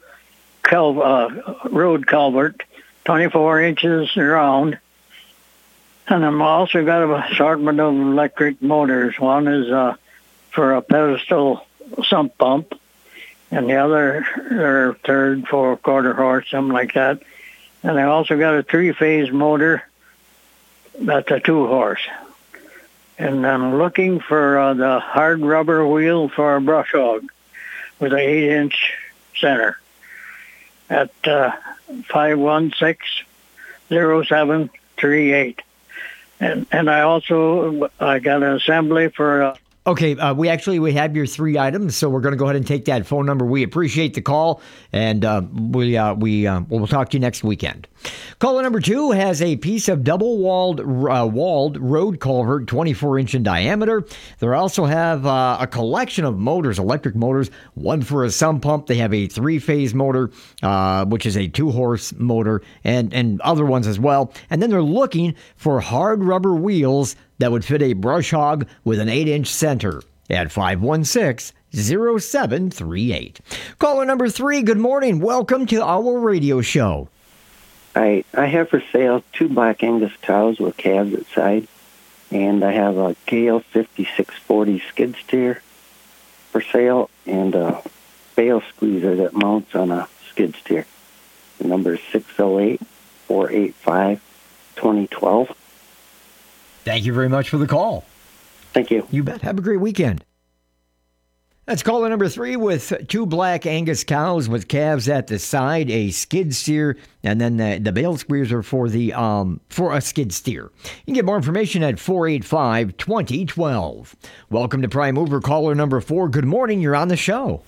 road culvert, 24 inches around. And I'm also got an assortment of electric motors. One is for a pedestal sump pump, and the other are third, 4/4 horse, something like that. And I also got a 3-phase motor that's a 2-horse. And I'm looking for the hard rubber wheel for a brush hog with an 8-inch center at 516-0738. And I got an assembly for...
Okay, we have your 3 items, so we're going to go ahead and take that phone number. We appreciate the call, and we'll talk to you next weekend. Caller number 2 has a piece of double-walled road culvert, 24-inch in diameter. They also have a collection of motors, electric motors, one for a sump pump. They have a 3-phase motor, which is a 2-horse motor, and other ones as well. And then they're looking for hard rubber wheels that would fit a brush hog with an 8-inch center at 516-0738. Caller number 3, good morning. Welcome to our radio show.
I have for sale 2 Black Angus cows with calves at side, and I have a Gale 5640 skid steer for sale and a bale squeezer that mounts on a skid steer. The number is 608-485-2012.
Thank you very much for the call.
Thank you.
You bet. Have a great weekend. That's caller number 3 with 2 black Angus cows with calves at the side, a skid steer, and then the bale squeezer for a skid steer. You can get more information at 485-2012. Welcome to Prime Mover, caller number 4. Good morning. You're on the show.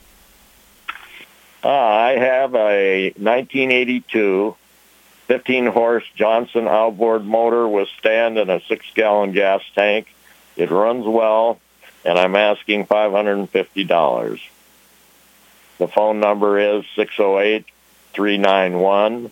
I have a 1982 15-horse Johnson outboard motor with stand and a 6-gallon gas tank. It runs well, and I'm asking $550. The phone number is 608-391-2171.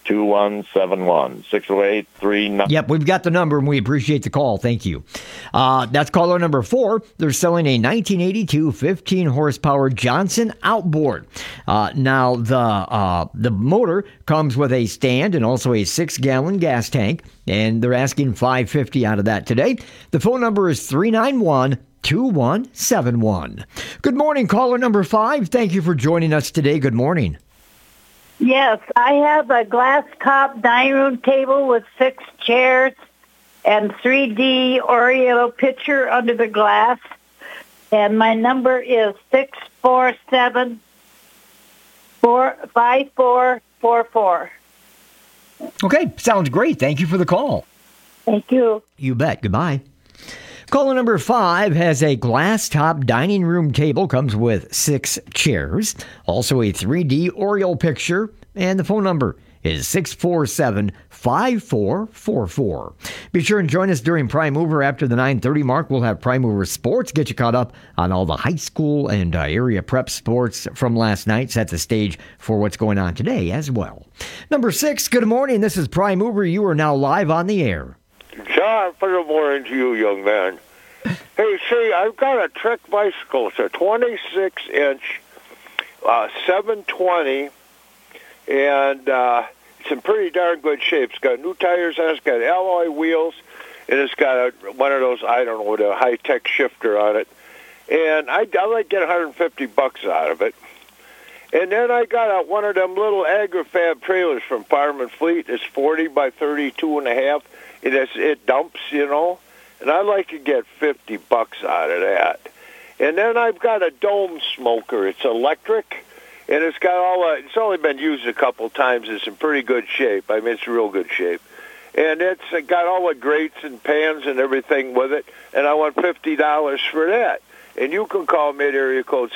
608-39.
Yep, we've got the number, and we appreciate the call. Thank you. That's caller number 4. They're selling a 1982 15-horsepower Johnson outboard. Now, the motor comes with a stand and also a 6-gallon gas tank, and they're asking $550 out of that today. The phone number is 391-2171. Good morning, caller number 5. Thank you for joining us today. Good morning.
Yes, I have a glass top dining room table with 6 chairs and 3D Oriental picture under the glass. And my number is 647-5444.
Okay, sounds great. Thank you for the call.
Thank you.
You bet. Goodbye. Caller number 5 has a glass top dining room table, comes with 6 chairs, also a 3D Oriole picture, and the phone number is 647-5444. Be sure and join us during Prime Mover after the 9:30 mark. We'll have Prime Mover Sports get you caught up on all the high school and area prep sports from last night. Set the stage for what's going on today as well. Number 6, good morning. This is Prime Mover. You are now live on the air.
John, good morning to you, young man. Hey, see, I've got a Trek bicycle. It's a 26-inch 720, and it's in pretty darn good shape. It's got new tires on it. It's got alloy wheels, and it's got one of those, I don't know, with a high-tech shifter on it. And I like get $150 out of it. And then I got one of them little AgriFab trailers from Farm & Fleet. It's 40 by 32.5. It dumps, and I'd like to get $50 out of that. And then I've got a dome smoker. It's electric, and it's got it's only been used a couple times. It's in pretty good shape. I mean, it's real good shape. And it's got all the grates and pans and everything with it, and I want $50 for that. And you can call me at area code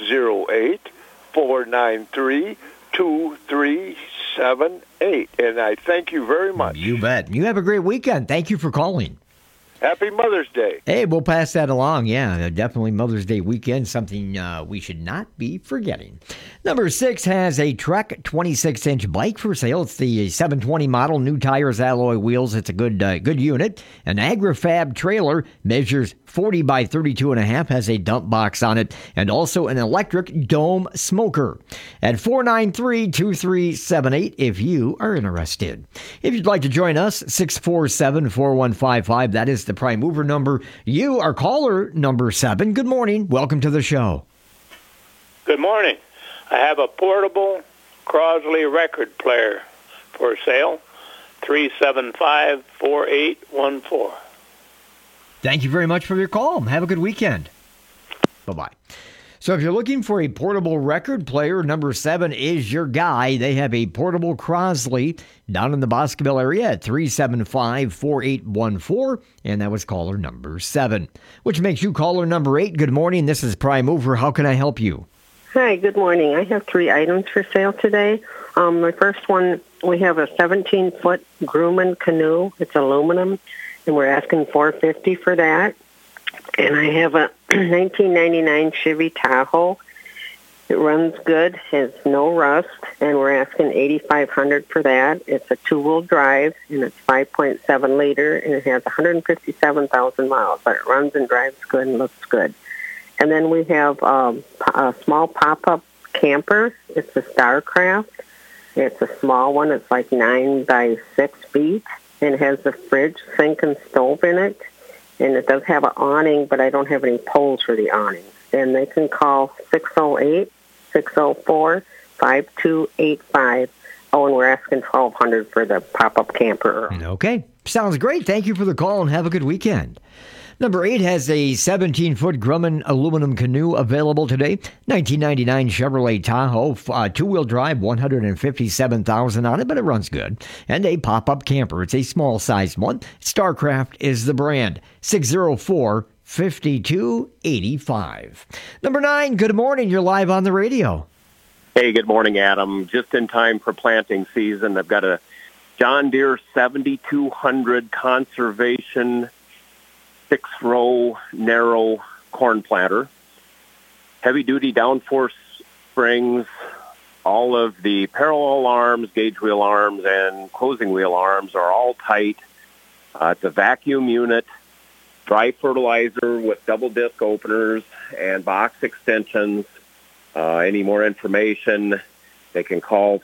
608-493-2378. And I thank you very much.
You bet. You have a great weekend. Thank you for calling.
Happy Mother's Day.
Hey, we'll pass that along. Yeah, definitely Mother's Day weekend, something we should not be forgetting. Number 6 has a Trek 26-inch bike for sale. It's the 720 model, new tires, alloy wheels. It's a good unit. An AgriFab trailer measures 40 by 32.5, has a dump box on it, and also an electric dome smoker. At 493-2378 if you are interested. If you'd like to join us, 647-4155. That is the Prime Mover number. You are caller number 7. Good morning. Welcome to the show.
Good morning. I have a portable Crosley record player for sale, 375-4814.
Thank you very much for your call. Have a good weekend. Bye-bye. So if you're looking for a portable record player, number 7 is your guy. They have a portable Crosley down in the Boscoville area at 375-4814, and that was caller number 7, which makes you caller number 8. Good morning. This is Prime Mover. How can I help you?
Hi, good morning. I have 3 items for sale today. My first one, we have a 17-foot Grumman canoe. It's aluminum, and we're asking $450 for that. And I have a 1999 Chevy Tahoe. It runs good, has no rust, and we're asking $8,500 for that. It's a 2-wheel drive, and it's 5.7 liter, and it has 157,000 miles, but it runs and drives good and looks good. And then we have a small pop-up camper. It's a Starcraft. It's a small one. It's like 9 by 6 feet, and it has a fridge, sink, and stove in it. And it does have an awning, but I don't have any poles for the awning. And they can call 608-604-5285. Oh, and we're asking $1,200 for the pop-up camper.
Okay. Sounds great. Thank you for the call, and have a good weekend. Number 8 has a 17-foot Grumman aluminum canoe available today. 1999 Chevrolet Tahoe, two-wheel drive, $157,000 on it, but it runs good. And a pop-up camper. It's a small-sized one. StarCraft is the brand. 604-5285. Number 9, good morning. You're live on the radio.
Hey, good morning, Adam. Just in time for planting season. I've got a John Deere 7200 conservation 6-row narrow corn planter. Heavy-duty downforce springs, all of the parallel arms, gauge wheel arms, and closing wheel arms are all tight. It's a vacuum unit, dry fertilizer with double disc openers and box extensions. Any more information, they can call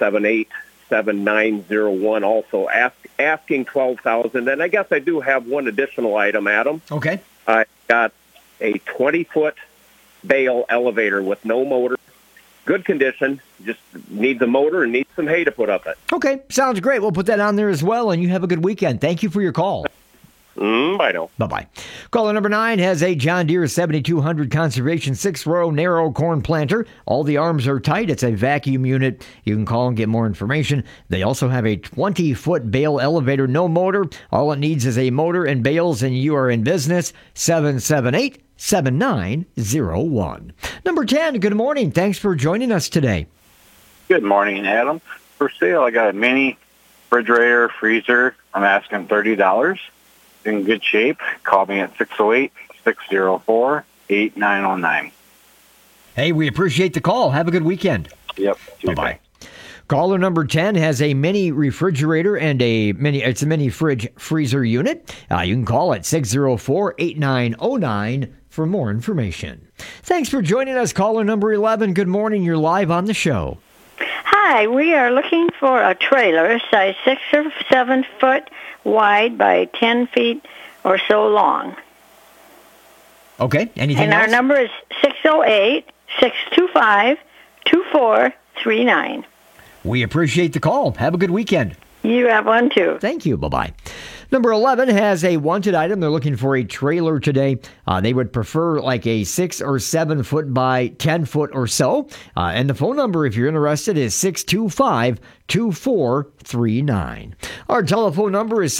778-7901. Also asking $12,000. And I guess I do have one additional item, Adam.
Okay.
I got a 20-foot bale elevator with no motor. Good condition. Just needs a motor and needs some hay to put up it.
Okay, sounds great. We'll put that on there as well, and you have a good weekend. Thank you for your call.
Bye now.
Bye-bye. Caller number 9 has a John Deere 7200 conservation 6-row narrow corn planter. All the arms are tight. It's a vacuum unit. You can call and get more information. They also have a 20-foot bale elevator, no motor. All it needs is a motor and bales, and you are in business. 778-7901. Number 10, good morning. Thanks for joining us today.
Good morning, Adam. For sale, I got a mini refrigerator, freezer. I'm asking $30. In good shape. Call me at 608-604-8909.
Hey, we appreciate the call. Have a good weekend.
Yep.
Bye-bye. Caller number 10 has a mini refrigerator and it's a mini fridge freezer unit. You can call at 604-8909 for more information. Thanks for joining us, caller number 11. Good morning. You're live on the show.
Hi, we are looking for a trailer size 6 or 7 foot wide by 10 feet or so long.
Okay, anything
and
else?
Our number is 608-625-2439.
We appreciate the call. Have a good weekend.
You have one too.
Thank you. Bye-bye. Number 11 has a wanted item. They're looking for a trailer today. They would prefer like a 6 or 7 foot by 10 foot or so. And the phone number, if you're interested, is 625-2439. Our telephone number is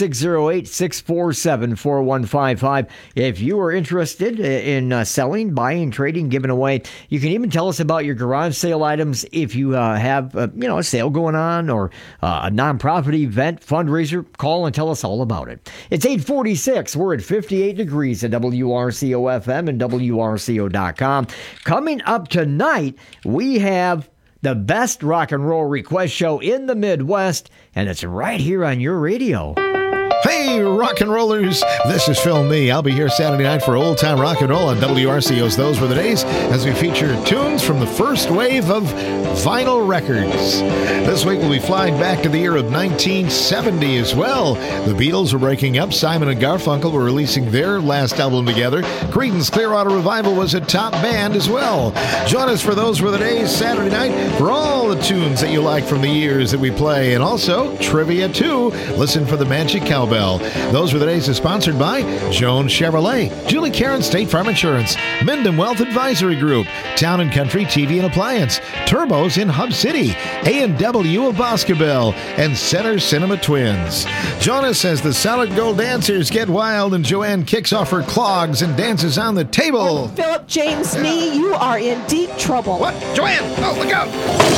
608-647-4155. If you are interested in selling, buying, trading, giving away, you can even tell us about your garage sale items if you have a sale going on or a nonprofit event, fundraiser. Call and tell us all about it. It's 8:46. We're at 58 degrees at WRCO-FM and WRCO.com. Coming up tonight, we have the best rock and roll request show in the Midwest, and it's right here on your radio.
Hey, rock and rollers, this is Phil Nee. I'll be here Saturday night for Old Time Rock and Roll on WRCO's Those Were the Days as we feature tunes from the first wave of vinyl records. This week we'll be flying back to the year of 1970 as well. The Beatles were breaking up. Simon and Garfunkel were releasing their last album together. Creedence Clearwater Revival was a top band as well. Join us for Those Were the Days Saturday night for all the tunes that you like from the years that we play. And also, trivia too. Listen for the Magic Cowbell. Those Were the Days is sponsored by Jones Chevrolet, Julie Karen State Farm Insurance, Minden Wealth Advisory Group, Town and Country TV and Appliance, Turbos in Hub City, A&W of Boscobel, and Center Cinema Twins. Join us as the Solid Gold Dancers get wild and Joanne kicks off her clogs and dances on the table.
Philip James Nee, you are in deep trouble.
What? Joanne! Oh, look out!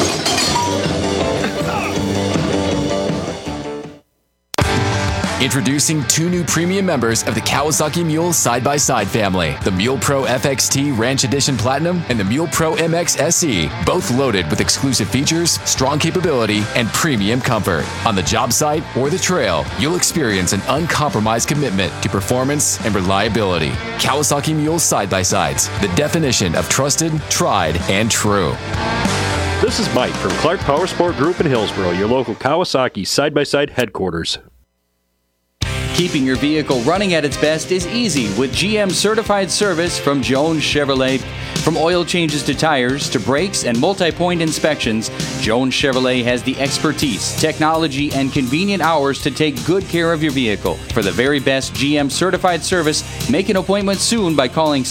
Introducing 2 new premium members of the Kawasaki Mule Side-by-Side family, the Mule Pro FXT Ranch Edition Platinum and the Mule Pro MX SE, both loaded with exclusive features, strong capability, and premium comfort. On the job site or the trail, you'll experience an uncompromised commitment to performance and reliability. Kawasaki Mule Side-by-Sides, the definition of trusted, tried, and true.
This is Mike from Clark Power Sport Group in Hillsboro, your local Kawasaki side-by-side headquarters.
Keeping your vehicle running at its best is easy with GM certified service from Jones Chevrolet. From oil changes to tires to brakes and multi-point inspections, Jones Chevrolet has the expertise, technology, and convenient hours to take good care of your vehicle. For the very best GM certified service, make an appointment soon by calling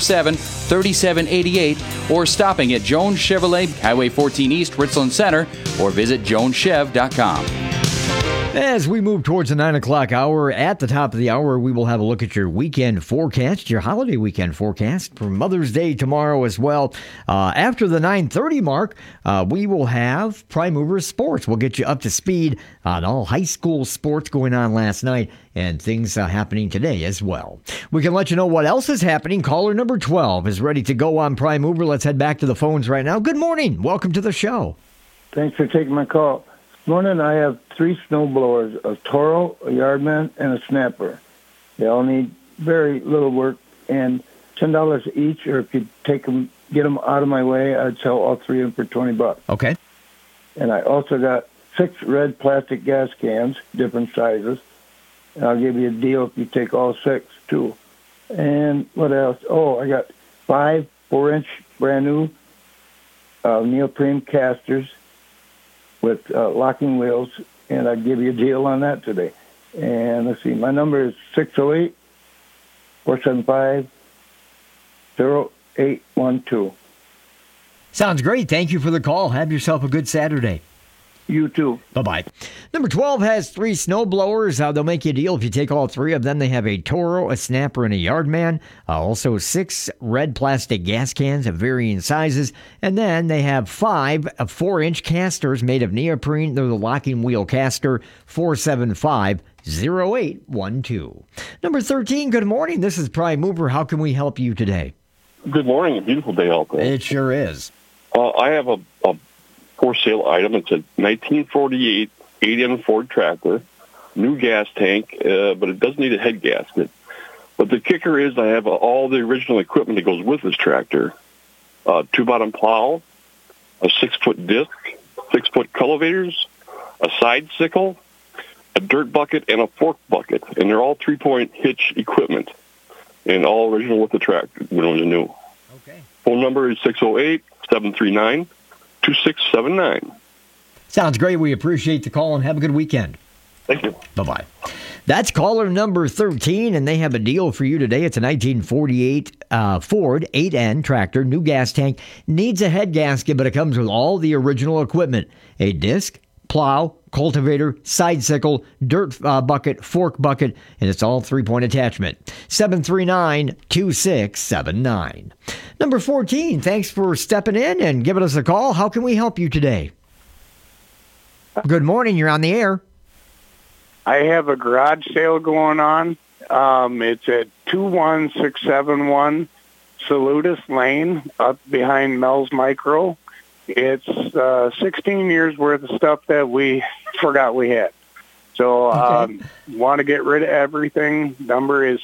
647-3788 or stopping at Jones Chevrolet, Highway 14 East, Richland Center, or visit joneschev.com.
As we move towards the 9 o'clock hour, at the top of the hour, we will have a look at your weekend forecast, your holiday weekend forecast for Mother's Day tomorrow as well. After the 9:30 mark, we will have Prime Mover Sports. We'll get you up to speed on all high school sports going on last night and things happening today as well. We can let you know what else is happening. Caller number 12 is ready to go on Prime Mover. Let's head back to the phones right now. Good morning. Welcome to the show.
Thanks for taking my call. This morning I have 3 snow blowers, a Toro, a Yardman, and a Snapper. They all need very little work, and $10 each, or if you take them, get them out of my way, I'd sell all 3 of them for $20.
Okay.
And I also got 6 red plastic gas cans, different sizes, and I'll give you a deal if you take all 6, too. And what else? Oh, I got 5 4-inch brand new neoprene casters with locking wheels, and I'd give you a deal on that today. And let's see, my number is 608-475-0812.
Sounds great. Thank you for the call. Have yourself a good Saturday.
You too.
Bye-bye. Number 12 has 3 snow blowers. They'll make you a deal if you take all 3 of them. They have a Toro, a Snapper, and a Yardman. Also 6 red plastic gas cans of varying sizes. And then they have 5 4-inch casters made of neoprene. They're the locking wheel caster, 475-0812. Number 13, good morning. This is Prime Mover. How can we help you today?
Good morning. A beautiful day out there.
It sure is.
I have a for sale item. It's a 1948 8N Ford tractor, new gas tank, but it does need a head gasket. But the kicker is I have all the original equipment that goes with this tractor. 2-bottom plow, a 6-foot disc, 6-foot cultivators, a side sickle, a dirt bucket, and a fork bucket. And they're all 3-point hitch equipment and all original with the tractor when it was new.
Okay.
Phone number is 608-739-2679.
Sounds great. We appreciate the call and have a good weekend.
Thank you.
Bye-bye. That's caller number 13, and they have a deal for you today. It's a 1948 Ford 8N tractor, new gas tank. Needs a head gasket, but it comes with all the original equipment. A disc, plow, cultivator, side sickle, dirt bucket, fork bucket, and it's all 3-point attachment. 739-2679. Number 14, thanks for stepping in and giving us a call. How can we help you today? Good morning. You're on the air.
I have a garage sale going on. It's at 21671 Salutis Lane up behind Mel's Micro. It's 16 years worth of stuff that we forgot we had. So want to get rid of everything. Number is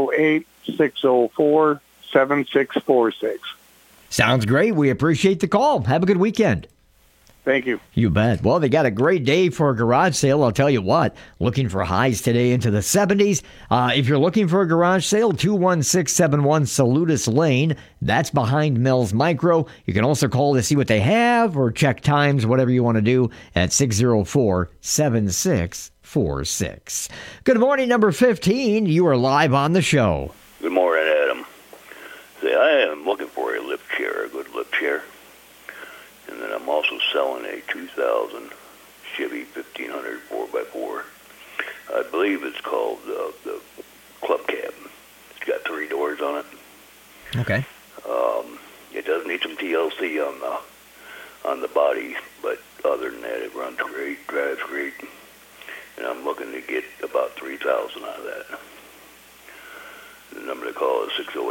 608-604-7646.
Sounds great. We appreciate the call. Have a good weekend.
Thank you.
You bet. Well, they got a great day for a garage sale. I'll tell you what, looking for highs today into the 70s. If you're looking for a garage sale, 21671 Salutis Lane. That's behind Mel's Micro. You can also call to see what they have or check times, whatever you want to do, at 604-7646. Good morning, number 15. You are live on the show.
Good morning, Adam. Say, I am looking for a lift chair, a good lift chair. And then I'm also selling a 2000 Chevy 1500 4x4. I believe it's called the Club Cab. It's got 3 doors on it.
Okay.
It does need some TLC on the body, but other than that, it runs great, drives great. And I'm looking to get about 3,000 out of that. The number to call is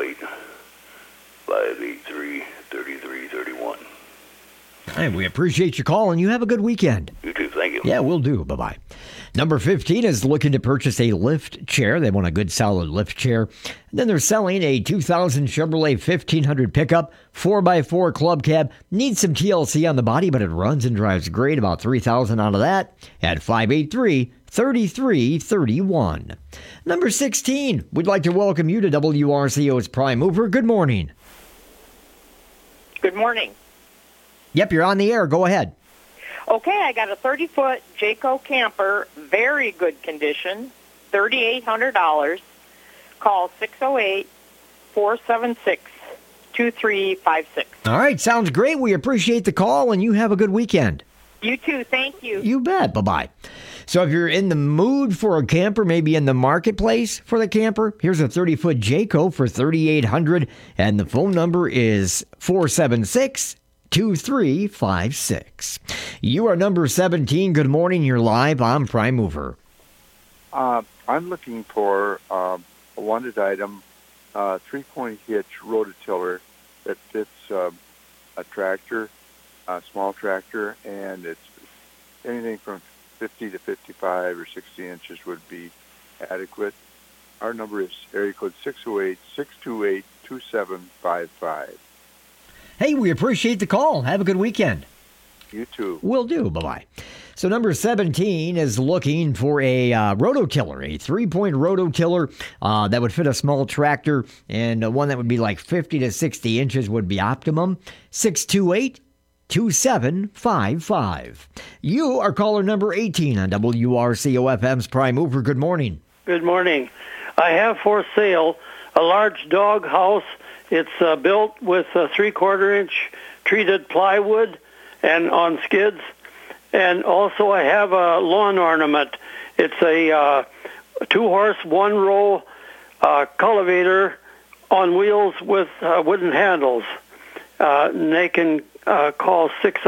608-583-3331.
Hey, we appreciate your call, and you have a good weekend.
You too. Thank you.
Yeah, we'll do. Bye-bye. Number 15 is looking to purchase a lift chair. They want a good, solid lift chair. And then they're selling a 2000 Chevrolet 1500 pickup, 4x4 club cab. Needs some TLC on the body, but it runs and drives great. About 3,000 out of that at 583-3331. 3331. Number 16, we'd like to welcome you to WRCO's Prime Mover. Good morning.
Good morning.
Yep, you're on the air. Go ahead.
Okay, I got a 30-foot Jayco camper, very good condition, $3,800. Call 608-476-2356.
All right, sounds great. We appreciate the call, and you have a good weekend.
You too, thank you.
You bet. Bye-bye. So if you're in the mood for a camper, maybe in the marketplace for the camper, here's a 30-foot Jayco for $3,800, and the phone number is 476-2356. You are number 17. Good morning. You're live on Prime Mover.
I'm looking for a wanted item, 3-point hitch rototiller that fits a tractor, a small tractor, and it's anything from 50 to 55 or 60 inches would be adequate. Our number is area code 608-628-2755.
Hey, we appreciate the call. Have a good weekend.
You too.
Will do. Bye-bye. So number 17 is looking for a rototiller, a 3-point rototiller that would fit a small tractor, and one that would be like 50 to 60 inches would be optimum. 628-2755. You are caller number 18 on WRCO-FM's Prime Mover. Good morning.
Good morning. I have for sale a large dog house. It's built with 3/4 inch treated plywood and on skids. And also I have a lawn ornament. It's a 2-horse, 1-row cultivator on wheels with wooden handles. And they can call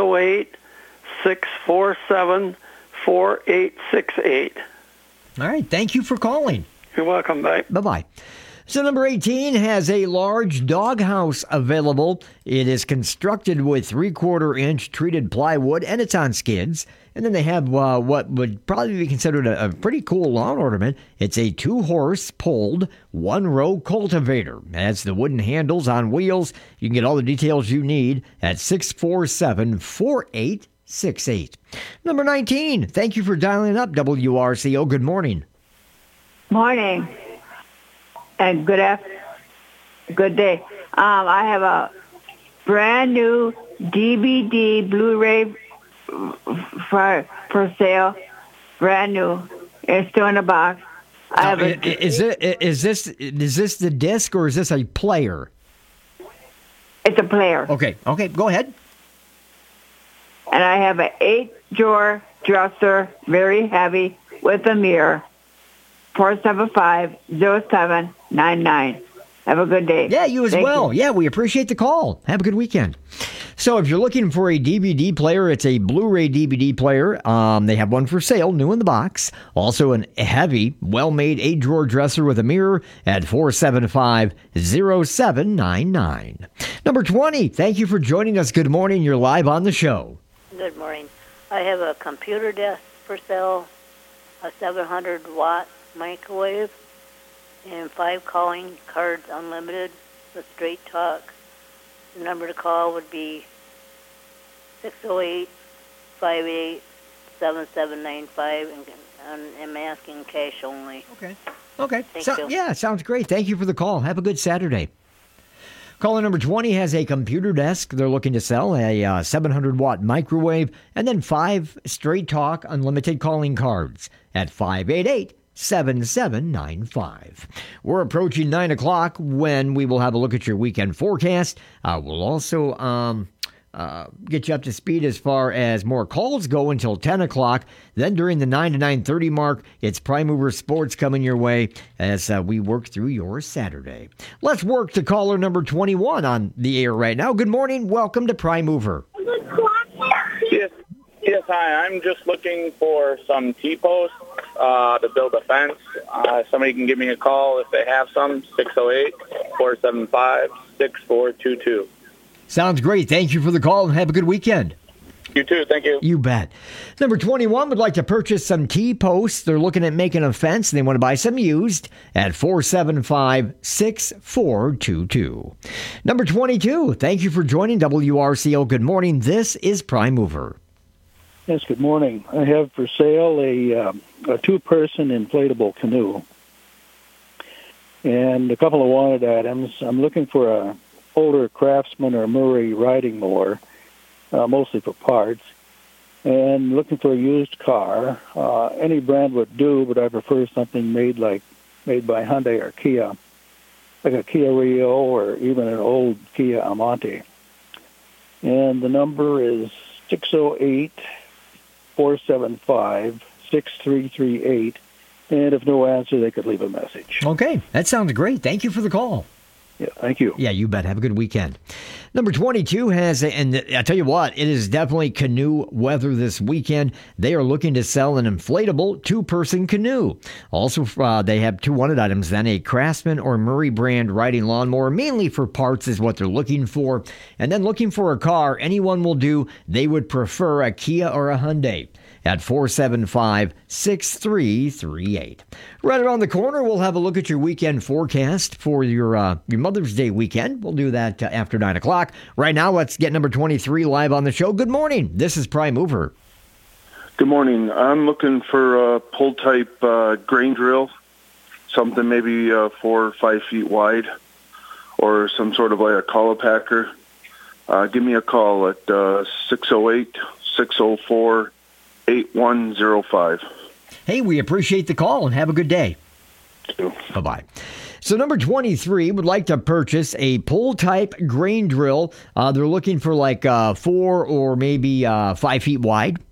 608-647-4868.
All right. Thank you for calling.
You're welcome. Bye.
Bye-bye. So number 18 has a large doghouse available. It is constructed with 3/4 inch treated plywood, and it's on skids. And then they have what would probably be considered a pretty cool lawn ornament. It's a 2-horse pulled 1-row cultivator. It has the wooden handles on wheels. You can get all the details you need at 647-4868. Number 19, thank you for dialing up WRCO. Good morning.
Morning. And good day. I have a brand new DVD Blu-ray for sale, brand new. It's still in a box.
Is this the disc or is this a player?
It's a player.
Okay, go ahead.
And I have an 8-drawer dresser, very heavy, with a mirror. 475-0799. Have a good day.
Yeah, you as
Thank
well.
You.
Yeah, we appreciate the call. Have a good weekend. So if you're looking for a DVD player, it's a Blu-ray DVD player. They have one for sale, new in the box. Also a heavy, well-made 8-drawer dresser with a mirror at 475-0799. Number 20, thank you for joining us. Good morning. You're live on the show.
Good morning. I have a computer desk for sale, a 700-watt microwave, and 5 calling cards unlimited with straight talk. The number to call would be 608-58-7795, and I'm asking cash only.
Okay.
Thank you.
Yeah, sounds great. Thank you for the call. Have a good Saturday. Caller number 20 has a computer desk. They're looking to sell a 700-watt microwave and then 5 straight talk unlimited calling cards at 588-7795. We're approaching 9 o'clock when we will have a look at your weekend forecast. We'll also get you up to speed as far as more calls go until 10 o'clock. Then during the 9 to 9:30 mark, it's Prime Mover Sports coming your way as we work through your Saturday. Let's work to caller number 21 on the air right now. Good morning. Welcome to Prime Mover.
Yes, hi. I'm just looking for some T-posts to build a fence. Somebody can give me a call if they have some, 608-475-6422.
Sounds great. Thank you for the call and have a good weekend.
You too. Thank you.
You bet. Number 21 would like to purchase some T-posts. They're looking at making a fence. They want to buy some used at 475-6422. Number 22, thank you for joining WRCO. Good morning. This is Prime Mover.
Yes, good morning. I have for sale a
a two-person inflatable canoe. And a couple of wanted items. I'm looking for a older Craftsman or Murray riding mower, mostly for parts. And looking for a used car. Any brand would do, but I prefer something made by Hyundai or Kia, like a Kia Rio or even an old Kia Amante. And the number is 608-475-6338. And if no answer, they could leave a message.
Okay, that sounds great. Thank you for the call.
Yeah, thank you.
Yeah, you bet. Have a good weekend. Number 22 has, and I tell you what, it is definitely canoe weather this weekend. They are looking to sell an inflatable two-person canoe. Also, they have two wanted items then, a Craftsman or Murray brand riding lawnmower, mainly for parts is what they're looking for. And then looking for a car, anyone will do. They would prefer a Kia or a Hyundai at 475-6338. Right around the corner, we'll have a look at your weekend forecast for your Mother's Day weekend. We'll do that after 9 o'clock. Right now, let's get number 23 live on the show. Good morning. This is Prime Mover.
Good morning. I'm looking for a pull-type grain drill, something maybe 4 or 5 feet wide, or some sort of like a colopacker. Give me a call at 608-604-8105.
Hey, we appreciate the call and have a good day. Bye-bye. So number 23 would like to purchase a pull-type grain drill. They're looking for like 4 or maybe 5 feet wide.